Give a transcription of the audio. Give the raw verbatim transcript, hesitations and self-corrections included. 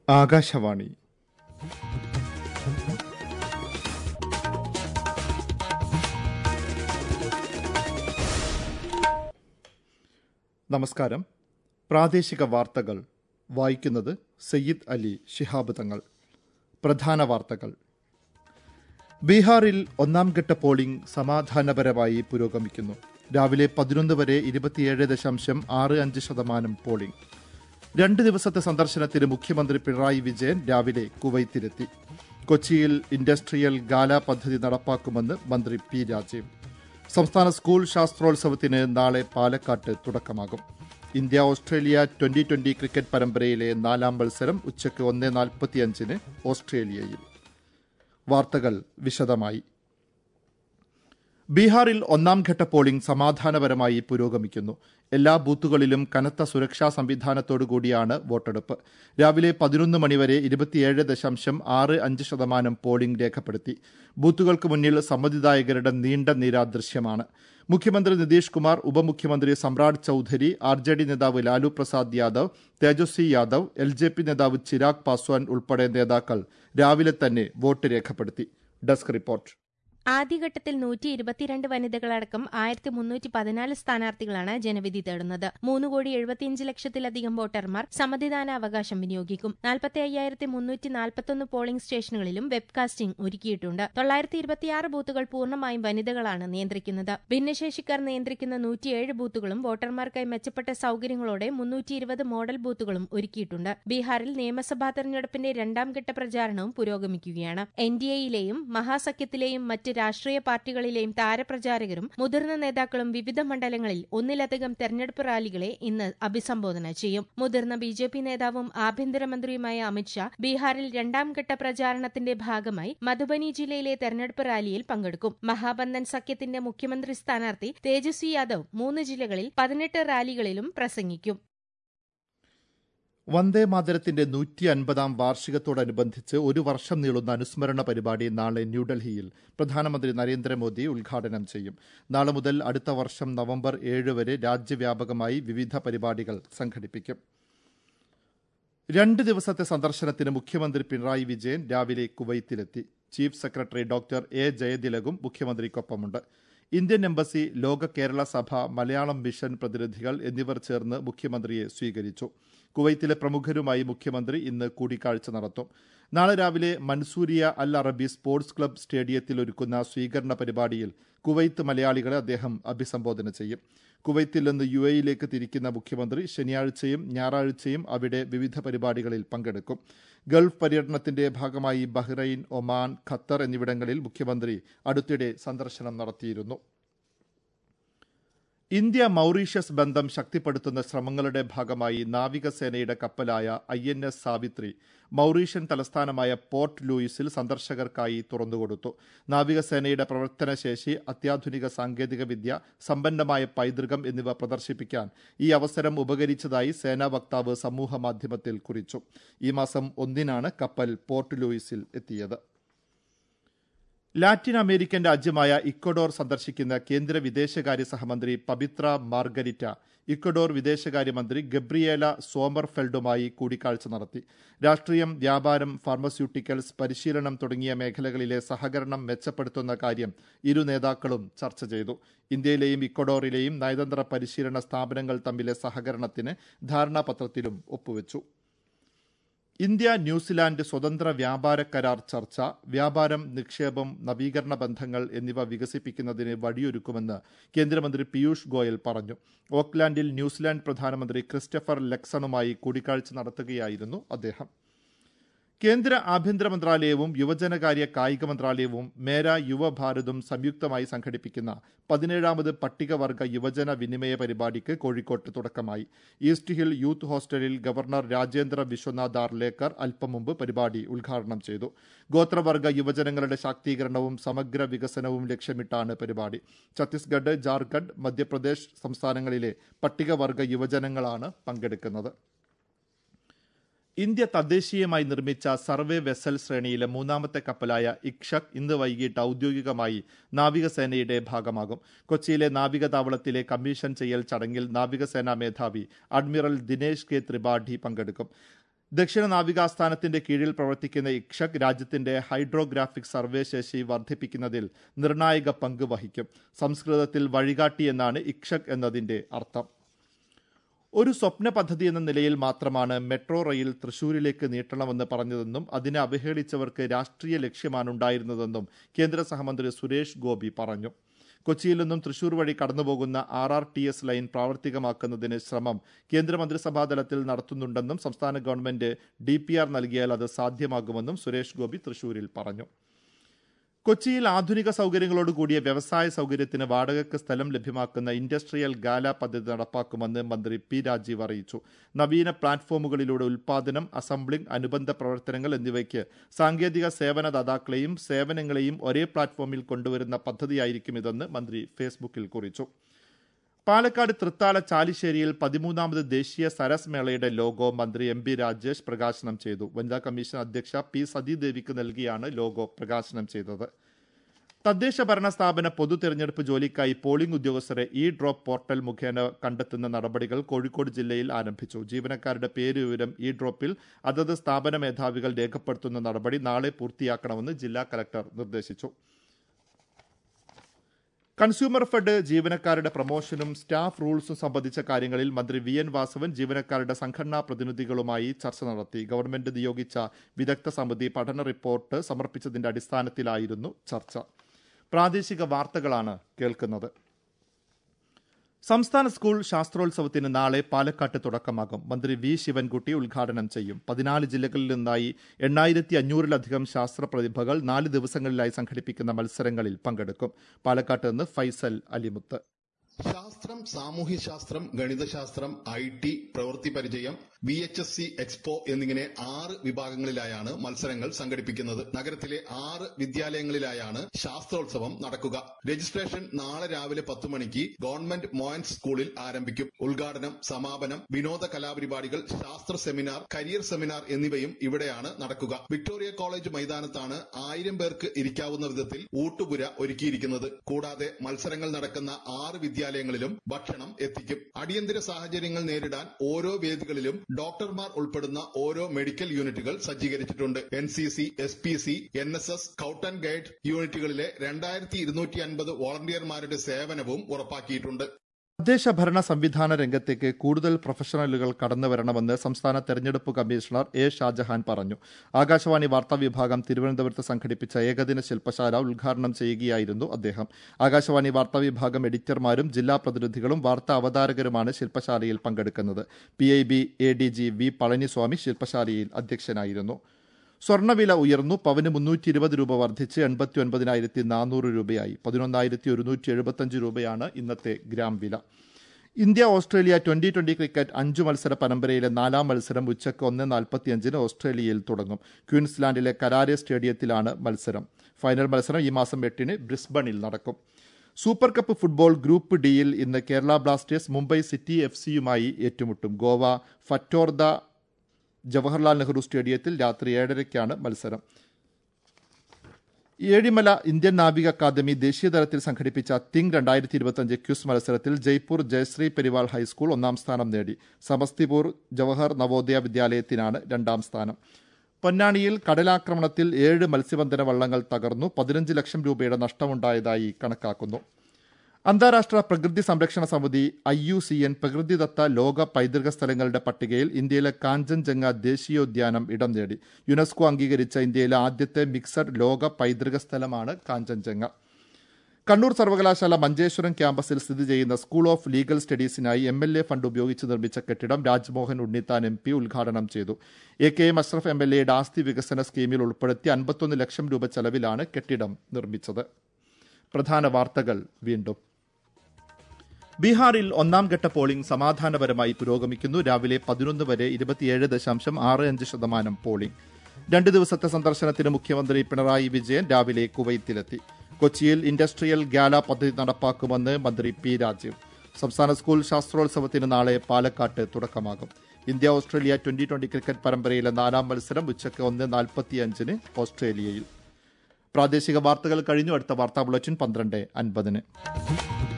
ആകാശവാണി. നമസ്കാരം. പ്രാദേശിക വാർത്തകൾ വായിക്കുന്നത് സയ്യിദ് അലി ശിഹാബ് തങ്ങൾ. പ്രധാന വാർത്തകൾ. ബീഹാറിൽ ഒന്നാംഘട്ട പോളിംഗ് സമാധാനപരമായി പുരോഗമിക്കുന്നു. രാവിലെ പതിനൊന്ന് വരെ ഇരുപത്തിയേഴ് ദശാംശം ആറ് അഞ്ച് ശതമാനം പോളിംഗ്. രണ്ട് ദിവസത്തെ സന്ദർശനത്തിന് മുഖ്യമന്ത്രി പിണറായി വിജയൻ രാവിലെ കുവൈത്തിലെത്തി. കൊച്ചിയിൽ ഇൻഡസ്ട്രിയൽ ഗാല പദ്ധതി നടപ്പാക്കുമെന്ന് മന്ത്രി പി രാജീവ്. സംസ്ഥാന സ്കൂൾ ശാസ്ത്രോത്സവത്തിന് നാളെ പാലക്കാട്ട് തുടക്കമാകും. India Australia twenty twenty cricket പരമ്പരയിലെ നാലാം മത്സരം ഉച്ചയ്ക്ക് ഒന്ന് നാൽപ്പത്തിയഞ്ചിന് ഓസ്ട്രേലിയയിൽ. വാർത്തകൾ വിശദമായി. ബീഹാറിൽ ഒന്നാംഘട്ട പോളിംഗ് സമാധാനപരമായി പുരോഗമിക്കുന്നു. എല്ലാ ബൂത്തുകളിലും കനത്ത സുരക്ഷാ സംവിധാനത്തോടുകൂടിയാണ് വോട്ടെടുപ്പ്. രാവിലെ പതിനൊന്ന് മണിവരെ ഇരുപത്തിയേഴ് ദശാംശം ആറ് അഞ്ച് ശതമാനം പോളിംഗ് രേഖപ്പെടുത്തി. ബൂത്തുകൾക്ക് മുന്നിൽ സമ്മതിദായകരുടെ നീണ്ട നിര ദൃശ്യമാണ്. മുഖ്യമന്ത്രി നിതീഷ് കുമാർ, ഉപമുഖ്യമന്ത്രി Samrat Choudhary, R J D നേതാവ് Lalu Prasad Yadav, Tejashwi Yadav, L J P നേതാവ് ചിരാഗ് പാസ്വാൻ ഉൾപ്പെടെ നേതാക്കൾ രാവിലെ തന്നെ വോട്ട് രേഖപ്പെടുത്തി. Desk report. ആദ്യഘട്ടത്തിൽ നൂറ്റി ഇരുപത്തിരണ്ട് വനിതകളടക്കം ആയിരത്തി മുന്നൂറ്റി പതിനാല് സ്ഥാനാർത്ഥികളാണ് ജനവിധി തേടുന്നത്. മൂന്ന് കോടി എഴുപത്തിയഞ്ച് ലക്ഷത്തിലധികം വോട്ടർമാർ സമ്മതിദാന അവകാശം വിനിയോഗിക്കും. നാൽപ്പത്തി അയ്യായിരത്തി മുന്നൂറ്റി നാൽപ്പത്തൊന്ന് പോളിംഗ് സ്റ്റേഷനുകളിലും വെബ്കാസ്റ്റിംഗ് ഒരുക്കിയിട്ടുണ്ട്. തൊള്ളായിരത്തി ഇരുപത്തിയാറ് ബൂത്തുകൾ പൂർണ്ണമായും വനിതകളാണ് നിയന്ത്രിക്കുന്നത്. ഭിന്നശേഷിക്കാർ നിയന്ത്രിക്കുന്ന നൂറ്റിയേഴ് ബൂത്തുകളും വോട്ടർമാർക്കായി മെച്ചപ്പെട്ട സൌകര്യങ്ങളോടെ മുന്നൂറ്റി ഇരുപത് മോഡൽ ബൂത്തുകളും ഒരുക്കിയിട്ടുണ്ട്. ബീഹാറിൽ നിയമസഭാ തെരഞ്ഞെടുപ്പിന്റെ രണ്ടാം ഘട്ട പ്രചാരണവും പുരോഗമിക്കുകയാണ്. എൻ ഡി എയിലെയും മഹാസഖ്യത്തിലെയും മറ്റ് രാഷ്ട്രീയ പാർട്ടികളിലെയും താരപ്രചാരകരും മുതിർന്ന നേതാക്കളും വിവിധ മണ്ഡലങ്ങളിൽ ഒന്നിലധികം തെരഞ്ഞെടുപ്പ് റാലികളെ ഇന്ന് അഭിസംബോധന ചെയ്യും. മുതിർന്ന ബി ജെ പി നേതാവും ആഭ്യന്തരമന്ത്രിയുമായ അമിത്ഷാ ബീഹാറിൽ രണ്ടാം ഘട്ട പ്രചാരണത്തിന്റെ ഭാഗമായി മധുബനി ജില്ലയിലെ തെരഞ്ഞെടുപ്പ് റാലിയിൽ പങ്കെടുക്കും. മഹാബന്ധൻ സഖ്യത്തിന്റെ മുഖ്യമന്ത്രി സ്ഥാനാർത്ഥി തേജസ്വി യാദവ് മൂന്ന് ജില്ലകളിൽ പതിനെട്ട് റാലികളിലും പ്രസംഗിക്കും. വന്ദേ മാതരത്തിന്റെ നൂറ്റി അൻപതാം വാർഷികത്തോടനുബന്ധിച്ച് ഒരു വർഷം നീളുന്ന അനുസ്മരണ പരിപാടി നാളെ ന്യൂഡൽഹിയിൽ പ്രധാനമന്ത്രി നരേന്ദ്രമോദി ഉദ്ഘാടനം ചെയ്യും. നാളെ മുതൽ അടുത്ത വർഷം നവംബർ ഏഴ് വരെ രാജ്യവ്യാപകമായി വിവിധ പരിപാടികൾ സംഘടിപ്പിക്കും. രണ്ട് ദിവസത്തെ സന്ദർശനത്തിന് മുഖ്യമന്ത്രി പിണറായി വിജയൻ രാവിലെ കുവൈത്തിലെത്തി. ചീഫ് സെക്രട്ടറി ഡോക്ടർ എ ജയതിലകും മുഖ്യമന്ത്രിക്കൊപ്പമുണ്ട്. ഇന്ത്യൻ എംബസി, ലോക കേരള സഭ, മലയാളം മിഷൻ പ്രതിനിധികൾ എന്നിവർ ചേർന്ന് മുഖ്യമന്ത്രിയെ സ്വീകരിച്ചു. കുവൈത്തിലെ പ്രമുഖരുമായി മുഖ്യമന്ത്രി ഇന്ന് കൂടിക്കാഴ്ച നടത്തും. നാളെ രാവിലെ മൻസൂരിയ അൽ അറബി സ്പോർട്സ് ക്ലബ്ബ് സ്റ്റേഡിയത്തിൽ ഒരുക്കുന്ന സ്വീകരണ പരിപാടിയിൽ കുവൈത്ത് മലയാളികളെ അദ്ദേഹം അഭിസംബോധന ചെയ്യും. കുവൈത്തിൽ നിന്ന് യു എയിലേക്ക് തിരിക്കുന്ന മുഖ്യമന്ത്രി ശനിയാഴ്ചയും ഞായറാഴ്ചയും അവിടെ വിവിധ പരിപാടികളിൽ പങ്കെടുക്കും. ഗൾഫ് പര്യടനത്തിന്റെ ഭാഗമായി ബഹ്റൈൻ, ഒമാൻ, ഖത്തർ എന്നിവിടങ്ങളിൽ മുഖ്യമന്ത്രി അടുത്തിടെ സന്ദർശനം നടത്തിയിരുന്നു. ഇന്ത്യ മൌറീഷ്യസ് ബന്ധം ശക്തിപ്പെടുത്തുന്ന ശ്രമങ്ങളുടെ ഭാഗമായി നാവികസേനയുടെ കപ്പലായ I N S Savitri Mauritian തലസ്ഥാനമായ പോർട്ട് ലൂയിസിൽ സന്ദർശകർക്കായി തുറന്നുകൊടുത്തു. നാവികസേനയുടെ പ്രവർത്തനശേഷി, അത്യാധുനിക സാങ്കേതികവിദ്യ, സമ്പന്നമായ പൈതൃകം എന്നിവ പ്രദർശിപ്പിക്കാൻ ഈ അവസരം ഉപകരിച്ചതായി സേനാ വക്താവ് സമൂഹമാധ്യമത്തിൽ കുറിച്ചു. ഈ മാസം ഒന്നിനാണ് കപ്പൽ പോർട്ട് ലൂയിസിൽ എത്തിയത്. ലാറ്റിൻ അമേരിക്കൻ രാജ്യമായ ഇക്വഡോർ സന്ദർശിക്കുന്ന കേന്ദ്ര വിദേശകാര്യ സഹമന്ത്രി പബിത്ര മാർഗരിറ്റ ഇക്വഡോർ വിദേശകാര്യമന്ത്രി ഗബ്രിയേല സോമർഫെൽഡുമായി കൂടിക്കാഴ്ച നടത്തി. രാഷ്ട്രീയം, വ്യാപാരം, ഫാർമസ്യൂട്ടിക്കൽസ്, പരിശീലനം തുടങ്ങിയ മേഖലകളിലെ സഹകരണം മെച്ചപ്പെടുത്തുന്ന കാര്യം ഇരു നേതാക്കളും ചർച്ച ചെയ്തു. ഇന്ത്യയിലെയും ഇക്വഡോറിലെയും നയതന്ത്ര പരിശീലന സ്ഥാപനങ്ങൾ തമ്മിലെ സഹകരണത്തിന് ധാരണാപത്രത്തിലും ഒപ്പുവെച്ചു. ഇന്ത്യ ന്യൂസിലാൻഡ് സ്വതന്ത്ര വ്യാപാര കരാർ ചർച്ച വ്യാപാരം, നിക്ഷേപം, നവീകരണ ബന്ധങ്ങൾ എന്നിവ വികസിപ്പിക്കുന്നതിന് വഴിയൊരുക്കുമെന്ന് കേന്ദ്രമന്ത്രി പീയൂഷ് ഗോയൽ പറഞ്ഞു. ഓക്ലാൻഡിൽ ന്യൂസിലാൻഡ് പ്രധാനമന്ത്രി ക്രിസ്റ്റഫർ ലെക്സണുമായി കൂടിക്കാഴ്ച നടത്തുകയായിരുന്നു അദ്ദേഹം. കേന്ദ്ര ആഭ്യന്തര മന്ത്രാലയവും യുവജനകാര്യ കായിക മന്ത്രാലയവും മേര യുവഭാരതും സംയുക്തമായി സംഘടിപ്പിക്കുന്ന പതിനേഴാമത് പട്ടികവർഗ യുവജന വിനിമയ പരിപാടിക്ക് കോഴിക്കോട്ട് തുടക്കമായി. ഈസ്റ്റ് ഹിൽ യൂത്ത് ഹോസ്റ്റലിൽ ഗവർണർ രാജേന്ദ്ര വിശ്വനാഥ് ആർലേക്കർ അല്പം മുമ്പ് പരിപാടി ഉദ്ഘാടനം ചെയ്തു. ഗോത്രവർഗ യുവജനങ്ങളുടെ ശാക്തീകരണവും സമഗ്ര വികസനവും ലക്ഷ്യമിട്ടാണ് പരിപാടി. ഛത്തീസ്ഗഡ്, ജാർഖണ്ഡ്, മധ്യപ്രദേശ് സംസ്ഥാനങ്ങളിലെ പട്ടികവർഗ യുവജനങ്ങളാണ് പങ്കെടുക്കുന്നത്. ഇന്ത്യ തദ്ദേശീയമായി നിർമ്മിച്ച സർവേ വെസൽ ശ്രേണിയിലെ മൂന്നാമത്തെ കപ്പലായ ഇക്ഷക് ഇന്ന് വൈകിട്ട് ഔദ്യോഗികമായി നാവികസേനയുടെ ഭാഗമാകും. കൊച്ചിയിലെ നാവിക താവളത്തിലെ കമ്മീഷൻ ചെയ്യൽ ചടങ്ങിൽ നാവികസേനാ മേധാവി അഡ്മിറൽ ദിനേശ് കെ ത്രിപാഠി പങ്കെടുക്കും. ദക്ഷിണ നാവികാസ്ഥാനത്തിന്റെ കീഴിൽ പ്രവർത്തിക്കുന്ന ഇക്ഷക് രാജ്യത്തിന്റെ ഹൈഡ്രോഗ്രാഫിക് സർവേ ശേഷി വർദ്ധിപ്പിക്കുന്നതിൽ നിർണായക പങ്ക് വഹിക്കും. സംസ്കൃതത്തിൽ വഴികാട്ടി എന്നാണ് ഇക്ഷക് എന്നതിന്റെ അർത്ഥം. ഒരു സ്വപ്ന പദ്ധതി എന്ന നിലയിൽ മാത്രമാണ് മെട്രോ റെയിൽ തൃശൂരിലേക്ക് നീട്ടണമെന്ന് പറഞ്ഞതെന്നും അതിനെ അവഹേളിച്ചവർക്ക് രാഷ്ട്രീയ ലക്ഷ്യമാണുണ്ടായിരുന്നതെന്നും കേന്ദ്ര സഹമന്ത്രി സുരേഷ് ഗോപി പറഞ്ഞു. കൊച്ചിയിൽ നിന്നും തൃശൂർ വഴി കടന്നുപോകുന്ന R R T S line പ്രാവർത്തികമാക്കുന്നതിന് ശ്രമം കേന്ദ്രമന്ത്രിസഭാതലത്തിൽ നടത്തുന്നുണ്ടെന്നും സംസ്ഥാന ഗവൺമെന്റ് ഡി പി ആർ നൽകിയാൽ അത് സാധ്യമാകുമെന്നും സുരേഷ് ഗോപി തൃശൂരിൽ പറഞ്ഞു. കൊച്ചിയിൽ ആധുനിക സൗകര്യങ്ങളോടുകൂടിയ വ്യവസായ സൗകര്യത്തിന് വാടകയ്ക്ക് സ്ഥലം ലഭ്യമാക്കുന്ന ഇൻഡസ്ട്രിയൽ ഗാല പദ്ധതി നടപ്പാക്കുമെന്ന് മന്ത്രി പി രാജീവ് അറിയിച്ചു. നവീന പ്ലാറ്റ്ഫോമുകളിലൂടെ ഉൽപാദനം, അസംബ്ലിംഗ്, അനുബന്ധ പ്രവർത്തനങ്ങൾ എന്നിവയ്ക്ക് സാങ്കേതിക സേവനദാതാക്കളെയും സേവനങ്ങളെയും ഒരേ പ്ലാറ്റ്ഫോമിൽ കൊണ്ടുവരുന്ന പദ്ധതിയായിരിക്കും ഇതെന്ന് മന്ത്രി ഫേസ്ബുക്കിൽ കുറിച്ചു. പാലക്കാട് തൃത്താല ചാലിശ്ശേരിയിൽ പതിമൂന്നാമത് ദേശീയ സരസ് മേളയുടെ ലോഗോ മന്ത്രി എം ബി രാജേഷ് പ്രകാശനം ചെയ്തു. വനിതാ കമ്മീഷൻ അധ്യക്ഷ പി സതീദേവിക്ക് നൽകിയാണ് ലോഗോ പ്രകാശനം ചെയ്തത്. തദ്ദേശ ഭരണ സ്ഥാപന പൊതു തെരഞ്ഞെടുപ്പ് ജോലിക്കായി പോളിംഗ് ഉദ്യോഗസ്ഥരെ ഇ ഡ്രോപ്പ് പോർട്ടൽ മുഖേന കണ്ടെത്തുന്ന നടപടികൾ കോഴിക്കോട് ജില്ലയിൽ ആരംഭിച്ചു. ജീവനക്കാരുടെ പേര് വിവരം ഇ ഡ്രോപ്പിൽ അതത് സ്ഥാപന മേധാവികൾ രേഖപ്പെടുത്തുന്ന നടപടി നാളെ പൂർത്തിയാക്കണമെന്ന് ജില്ലാ കലക്ടർ നിർദ്ദേശിച്ചു. കൺസ്യൂമർ ഫെഡ് ജീവനക്കാരുടെ പ്രമോഷനും സ്റ്റാഫ് റൂൾസും സംബന്ധിച്ച കാര്യങ്ങളിൽ മന്ത്രി വി എൻ വാസവൻ ജീവനക്കാരുടെ സംഘടനാ പ്രതിനിധികളുമായി ചർച്ച നടത്തി. ഗവൺമെന്റ് നിയോഗിച്ച വിദഗ്ധ സമിതി പഠന റിപ്പോർട്ട് സമർപ്പിച്ചതിന്റെ അടിസ്ഥാനത്തിലായിരുന്നു ചർച്ച. പ്രാദേശിക വാർത്തകളാണ് കേൾക്കുന്നത്. സംസ്ഥാന സ്കൂൾ ശാസ്ത്രോത്സവത്തിന് നാളെ പാലക്കാട്ട് തുടക്കമാകും. മന്ത്രി വി ശിവൻകുട്ടി ഉദ്ഘാടനം ചെയ്യും. പതിനാല് ജില്ലകളിൽ നിന്നായി എണ്ണായിരത്തി അഞ്ഞൂറിലധികം ശാസ്ത്ര പ്രതിഭകൾ നാല് ദിവസങ്ങളിലായി സംഘടിപ്പിക്കുന്ന മത്സരങ്ങളിൽ പങ്കെടുക്കും. പാലക്കാട്ട് നിന്ന് ഫൈസൽ അലിമുത്ത്. ശാസ്ത്രം, സാമൂഹ്യശാസ്ത്രം, ഗണിതശാസ്ത്രം, ഐ ടി, പ്രവൃത്തി പരിചയം, V H S C, expo എന്നിങ്ങനെ ആറ് വിഭാഗങ്ങളിലായാണ് മത്സരങ്ങൾ സംഘടിപ്പിക്കുന്നത്. നഗരത്തിലെ ആറ് വിദ്യാലയങ്ങളിലായാണ് ശാസ്ത്രോത്സവം നടക്കുക. രജിസ്ട്രേഷൻ നാളെ രാവിലെ പത്ത് മണിക്ക് ഗവൺമെന്റ് മോയൻസ് സ്കൂളിൽ ആരംഭിക്കും. ഉദ്ഘാടനം, സമാപനം, വിനോദ കലാപരിപാടികൾ, ശാസ്ത്ര സെമിനാർ, കരിയർ സെമിനാർ എന്നിവയും ഇവിടെയാണ് നടക്കുക. വിക്ടോറിയ കോളേജ് മൈതാനത്താണ് ആയിരം പേർക്ക് ഇരിക്കാവുന്ന വിധത്തിൽ ഊട്ടുപുര ഒരുക്കിയിരിക്കുന്നത്. കൂടാതെ മത്സരങ്ങൾ നടക്കുന്ന ആറ് വിദ്യാലയങ്ങളിലും ഭക്ഷണം എത്തിക്കും. അടിയന്തര സാഹചര്യങ്ങൾ നേരിടാൻ ഓരോ വേദികളിലും ഡോക്ടർമാർ ഉൾപ്പെടുന്ന ഓരോ മെഡിക്കൽ യൂണിറ്റുകൾ സജ്ജീകരിച്ചിട്ടുണ്ട്. N C C, S P C, N S S, scout and guide യൂണിറ്റുകളിലെ രണ്ടായിരത്തി ഇരുന്നൂറ്റി അൻപത് വോളണ്ടിയർമാരുടെ സേവനവും ഉറപ്പാക്കിയിട്ടുണ്ട്. തദ്ദേശ ഭരണ സംവിധാന രംഗത്തേക്ക് കൂടുതൽ പ്രൊഫഷണലുകൾ കടന്നുവരണമെന്ന് സംസ്ഥാന തെരഞ്ഞെടുപ്പ് കമ്മീഷണർ എ ഷാജഹാൻ പറഞ്ഞു. ആകാശവാണി വാർത്താ വിഭാഗം തിരുവനന്തപുരത്ത് സംഘടിപ്പിച്ച ഏകദിന ശില്പശാല ഉദ്ഘാടനം ചെയ്യുകയായിരുന്നു അദ്ദേഹം. ആകാശവാണി വാർത്താ വിഭാഗം എഡിറ്റർമാരും ജില്ലാ പ്രതിനിധികളും വാർത്താ അവതാരകരുമാണ് ശില്പശാലയിൽ പങ്കെടുക്കുന്നത്. P I B A D G V Palaniswami ശില്പശാലയിൽ അധ്യക്ഷനായിരുന്നു. സ്വർണ്ണവില ഉയർന്നു. പവന് മുന്നൂറ്റി ഇരുപത് രൂപ വർദ്ധിച്ച് എൺപത്തി ഒൻപതിനായിരത്തി നാനൂറ് രൂപയായി. പതിനൊന്നായിരത്തി ഒരുന്നൂറ്റി എഴുപത്തഞ്ച് രൂപയാണ് ഇന്നത്തെ ഗ്രാം വില. India Australia twenty twenty cricket അഞ്ചു മത്സര പരമ്പരയിലെ നാലാം മത്സരം ഉച്ചയ്ക്ക് ഒന്ന് നാൽപ്പത്തിയഞ്ചിന് ഓസ്ട്രേലിയയിൽ തുടങ്ങും. ക്വീൻസ്ലാൻഡിലെ കരാരെ സ്റ്റേഡിയത്തിലാണ് മത്സരം. ഫൈനൽ മത്സരം ഈ മാസം എട്ടിന് ബ്രിസ്ബണിൽ നടക്കും. സൂപ്പർ കപ്പ് ഫുട്ബോൾ ഗ്രൂപ്പ് ഡിയിൽ ഇന്ന് Kerala blasters Mumbai city F സിയുമായി ഏറ്റുമുട്ടും. ഗോവ ഫറ്റോർദ ജവഹർലാൽ നെഹ്റു സ്റ്റേഡിയത്തിൽ രാത്രി ഏഴരയ്ക്കാണ് മത്സരം. ഏഴിമല ഇന്ത്യൻ നാവിക അക്കാദമി ദേശീയതലത്തിൽ സംഘടിപ്പിച്ച തിങ് രണ്ടായിരത്തി ഇരുപത്തിയഞ്ച് ക്യൂസ് മത്സരത്തിൽ ജയ്പൂർ ജയശ്രീ പെരിവാൾ ഹൈസ്കൂൾ ഒന്നാം സ്ഥാനം നേടി. സമസ്തിപൂർ ജവഹർ നവോദയ വിദ്യാലയത്തിനാണ് രണ്ടാം സ്ഥാനം. പൊന്നാനിയിൽ കടലാക്രമണത്തിൽ ഏഴ് മത്സ്യബന്ധന വള്ളങ്ങൾ തകർന്നു. പതിനഞ്ച് ലക്ഷം രൂപയുടെ നഷ്ടമുണ്ടായതായി കണക്കാക്കുന്നു. അന്താരാഷ്ട്ര പ്രകൃതി സംരക്ഷണ സമിതി ഐ യു സി എൻ പ്രകൃതിദത്ത ലോക പൈതൃക സ്ഥലങ്ങളുടെ പട്ടികയിൽ ഇന്ത്യയിലെ കാഞ്ചൻജംഗ ദേശീയോദ്യാനം ഇടം നേടി. യുനെസ്കോ അംഗീകരിച്ച ഇന്ത്യയിലെ ആദ്യത്തെ മിക്സഡ് ലോക പൈതൃക സ്ഥലമാണ് കാഞ്ചൻജംഗ. കണ്ണൂർ സർവകലാശാല മഞ്ചേശ്വരം ക്യാമ്പസിൽ സ്ഥിതി ചെയ്യുന്ന സ്കൂൾ ഓഫ് ലീഗൽ സ്റ്റഡീസിനായി എം എൽ എ ഫണ്ട് ഉപയോഗിച്ച് നിർമ്മിച്ച കെട്ടിടം രാജ്മോഹൻ ഉണ്ണിത്താൻ എം പി ഉദ്ഘാടനം ചെയ്തു. A K M Ashraf M L എയുടെ ആസ്തി വികസന സ്കീമിൽ ഉൾപ്പെടുത്തി അൻപത്തൊന്ന് ലക്ഷം രൂപ ചെലവിലാണ് കെട്ടിടം നിർമ്മിച്ചത്. പ്രധാന വാർത്തകൾ വീണ്ടും. ബീഹാറിൽ ഒന്നാം ഘട്ട പോളിംഗ് സമാധാനപരമായി പുരോഗമിക്കുന്നു. രാവിലെ പതിനൊന്ന് വരെ ഇരുപത്തിയേഴ് ദശാംശം ആറ് അഞ്ച് ശതമാനം പോളിംഗ്. രണ്ട് ദിവസത്തെ സന്ദർശനത്തിന് മുഖ്യമന്ത്രി പിണറായി വിജയൻ രാവിലെ കുവൈത്തിലെത്തി. കൊച്ചിയിൽ ഇൻഡസ്ട്രിയൽ ഗാല പദ്ധതി നടപ്പാക്കുമെന്ന് മന്ത്രി പി രാജീവ്. സംസ്ഥാന സ്കൂൾ ശാസ്ത്രോത്സവത്തിന് നാളെ പാലക്കാട്ട് തുടക്കമാകും. India Australia twenty twenty cricket പരമ്പരയിലെ നാലാം മത്സരം ഉച്ചയ്ക്ക് ഒന്ന് നാൽപ്പത്തിയഞ്ചിന് ഓസ്ട്രേലിയയിൽ. പ്രാദേശിക വാർത്തകൾ കഴിഞ്ഞു. അടുത്ത വാർത്താ ബുള്ളറ്റിൻ പന്ത്രണ്ട് അൻപതിന്.